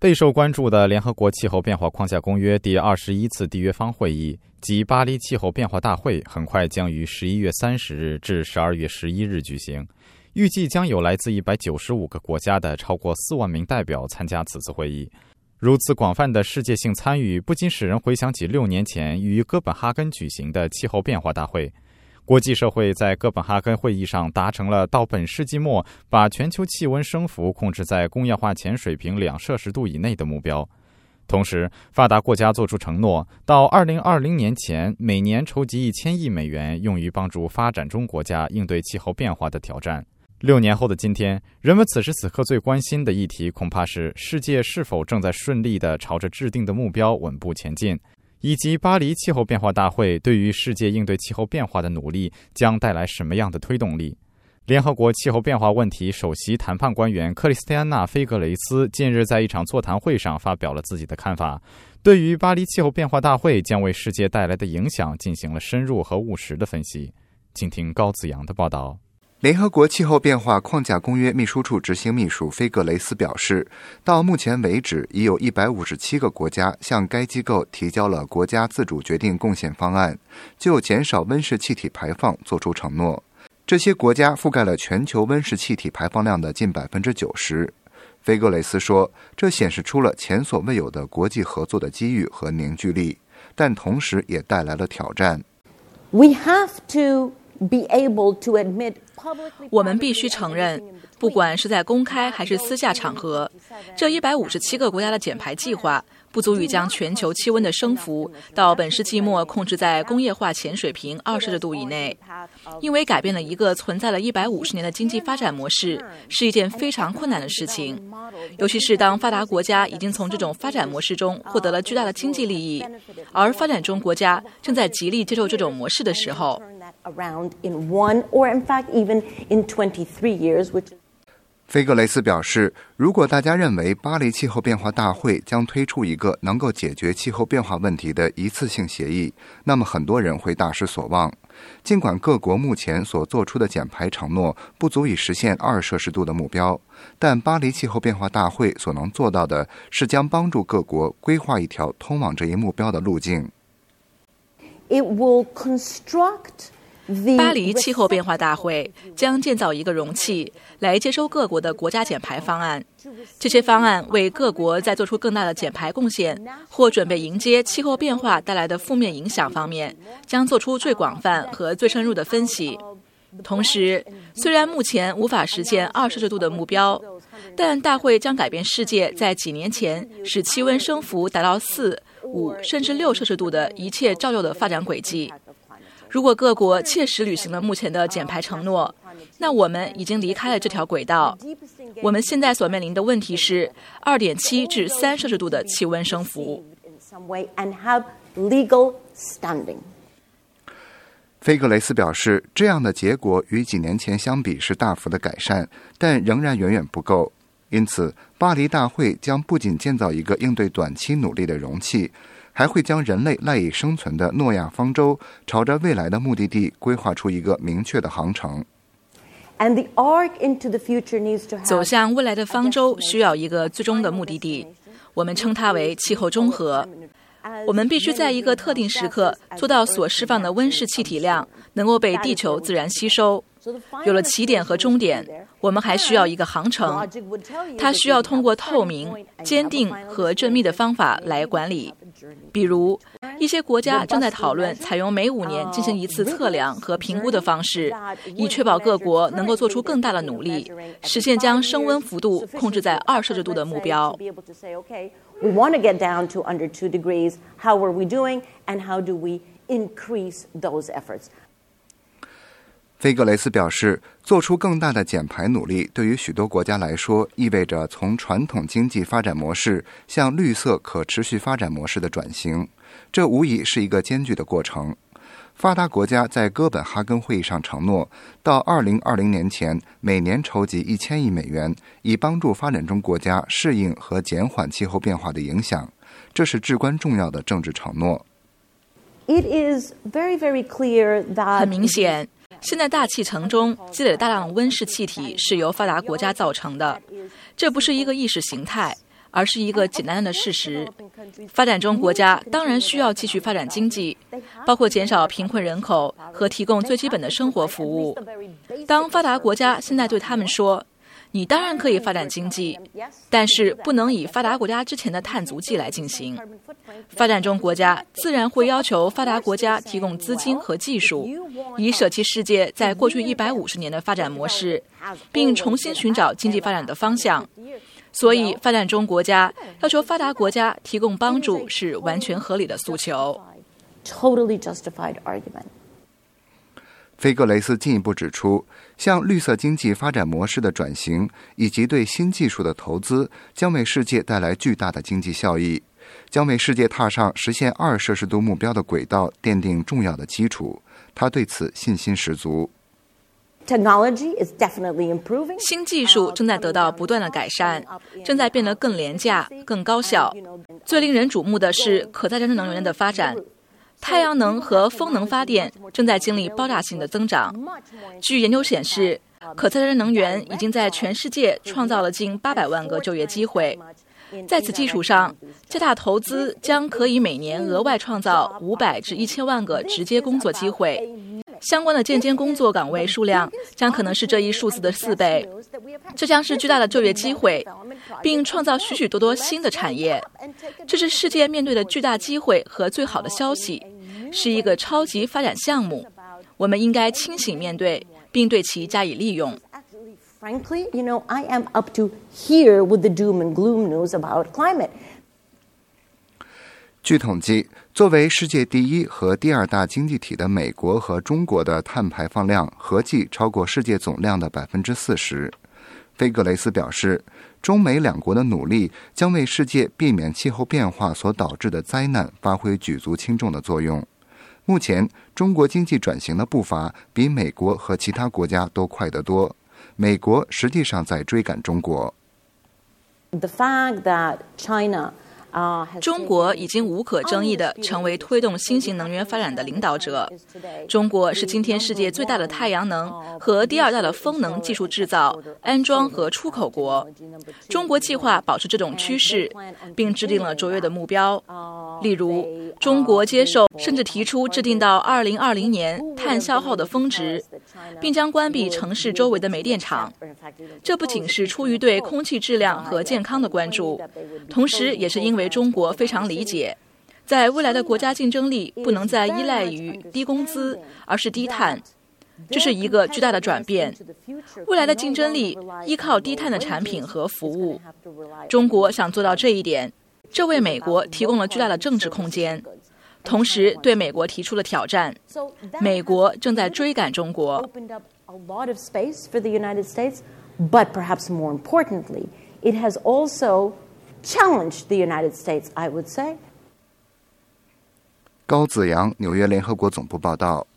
备受关注的联合国气候变化框架公约第21次缔约方会议及巴黎气候变化大会很快将于11月30日至12月11日举行，预计将有来自195个国家的超过4万名代表参加此次会议。如此广泛的世界性参与，不仅使人回想起6年前于哥本哈根举行的气候变化大会。国际社会在哥本哈根会议上达成了到本世纪末把全球气温升幅控制在工业化前水平2摄氏度以内的目标。同时，发达国家作出承诺，到2020年前每年筹集1000亿美元，用于帮助发展中国家应对气候变化的挑战。6年后的今天，人们此时此刻最关心的议题恐怕是世界是否正在顺利地朝着制定的目标稳步前进，以及巴黎气候变化大会对于世界应对气候变化的努力将带来什么样的推动力。联合国气候变化问题首席谈判官员克里斯蒂安娜·菲格雷斯近日在一场座谈会上发表了自己的看法，对于巴黎气候变化大会将为世界带来的影响进行了深入和务实的分析。请听高子阳的报道。 联合国气候变化框架公约秘书处执行秘书菲格雷斯表示，到目前为止，已有157个国家向该机构提交了国家自主决定贡献方案，就减少温室气体排放作出承诺。这些国家覆盖了全球温室气体排放量的近 90%。菲格雷斯说，这显示出了前所未有的国际合作的机遇和凝聚力，但同时也带来了挑战。 我们必须承认，不管是在公开还是私下场合，这157个国家的减排计划不足以将全球气温的升幅到本世纪末控制在工业化前水平2摄氏度以内。因为改变了一个存在了150年的经济发展模式是一件非常困难的事情，尤其是当发达国家已经从这种发展模式中获得了巨大的经济利益，而发展中国家正在极力接受这种模式的时候。 菲格雷斯表示，如果大家认为巴黎气候变化大会将推出一个能够解决气候变化问题的一次性协议，那么很多人会大失所望。尽管各国目前所做出的减排承诺不足以实现2摄氏度的目标，但巴黎气候变化大会所能做到的是将帮助各国规划一条通往这一目标的路径。 巴黎气候变化大会将建造一个容器来接收各国的国家减排方案，这些方案为各国在做出更大的减排贡献或准备迎接气候变化带来的负面影响方面将做出最广泛和最深入的分析。同时，虽然目前无法实现2摄氏度的目标，但大会将改变世界在几年前使气温升幅达到4、5甚至6摄氏度的一切照旧的发展轨迹。如果各国切实履行了目前的减排承诺，那我们已经离开了这条轨道。我们现在所面临的问题是2.7至3摄氏度的气温升幅。 菲格雷斯表示，这样的结果与几年前相比是大幅的改善，但仍然远远不够。因此，巴黎大会将不仅建造一个应对短期努力的容器，还会将人类赖以生存的诺亚方舟朝着未来的目的地规划出一个明确的航程。 走向未来的方舟需要一个最终的目的地，我们称它为气候中和。我们必须在一个特定时刻做到所释放的温室气体量能够被地球自然吸收。有了起点和终点，我们还需要一个航程，它需要通过透明、坚定和缜密的方法来管理。比如，一些国家正在讨论采用每5年进行一次测量和评估的方式，以确保各国能够做出更大的努力，实现将升温幅度控制在2摄氏度的目标。 We want to get down to under 2 degrees. How are we doing, and how do we increase those efforts? 菲格雷斯表示，做出更大的减排努力对于许多国家来说意味着从传统经济发展模式向绿色可持续发展模式的转型，这无疑是一个艰巨的过程。发达国家在哥本哈根会议上承诺，到2020年前每年筹集1000亿美元，以帮助发展中国家适应和减缓气候变化的影响，这是至关重要的政治承诺。 很明显，现在大气层中积累大量的温室气体是由发达国家造成的，这不是一个意识形态， 而是一个简单的事实。发展中国家当然需要继续发展经济，包括减少贫困人口和提供最基本的生活服务。当发达国家现在对他们说，你当然可以发展经济，但是不能以发达国家之前的碳足迹来进行。发展中国家自然会要求发达国家提供资金和技术，以舍弃世界在过去150年的发展模式，并重新寻找经济发展的方向。所以，发展中国家要求发达国家提供帮助是完全合理的诉求。 Totally justified argument. 菲格雷斯进一步指出，向绿色经济发展模式的转型以及对新技术的投资将为世界带来巨大的经济效益，将为世界踏上实现2摄氏度目标的轨道奠定重要的基础。他对此信心十足。 Technology is definitely improving. 新技术正在得到不断的改善，正在变得更廉价、更高效。最令人瞩目的是可再生能源的发展。太阳能和风能发电正在经历爆炸性的增长。据研究显示，可再生能源已经在全世界创造了近800万个就业机会。在此基础上，加大投资将可以每年额外创造500至1000万个直接工作机会。相关的间接工作岗位数量将可能是这一数字的4倍，这将是巨大的就业机会，并创造许许多多新的产业。这是世界面对的巨大机会和最好的消息，是一个超级发展项目。我们应该清醒面对，并对其加以利用。 Frankly, I am up to here with the doom and gloom news about climate. 据统计，作为世界第一和第2大经济体的美国和中国的碳排放量合计超过世界总量的40%。菲格雷斯表示，中美两国的努力将为世界避免气候变化所导致的灾难发挥举足轻重的作用。目前，中国经济转型的步伐比美国和其他国家都快得多，美国实际上在追赶中国。 The fact that China 中国已经无可争议地成为推动新型能源发展的领导者。中国是今天世界最大的太阳能和第2大的风能技术制造、安装和出口国。中国计划保持这种趋势，并制定了卓越的目标。例如，中国接受甚至提出制定到2020年碳消耗的峰值，并将关闭城市周围的煤电厂。这不仅是出于对空气质量和健康的关注，同时也是因为中国非常理解，在未来的国家竞争力不能再依赖于低工资，而是低碳。这是一个巨大的转变。未来的竞争力依靠低碳的产品和服务。中国想做到这一点，这为美国提供了巨大的政治空间，同时对美国提出了挑战。美国正在追赶中国。 A lot of space for the United States, but perhaps more importantly, it has also challenged the United States, I would say. 高子阳，纽约联合国总部报道。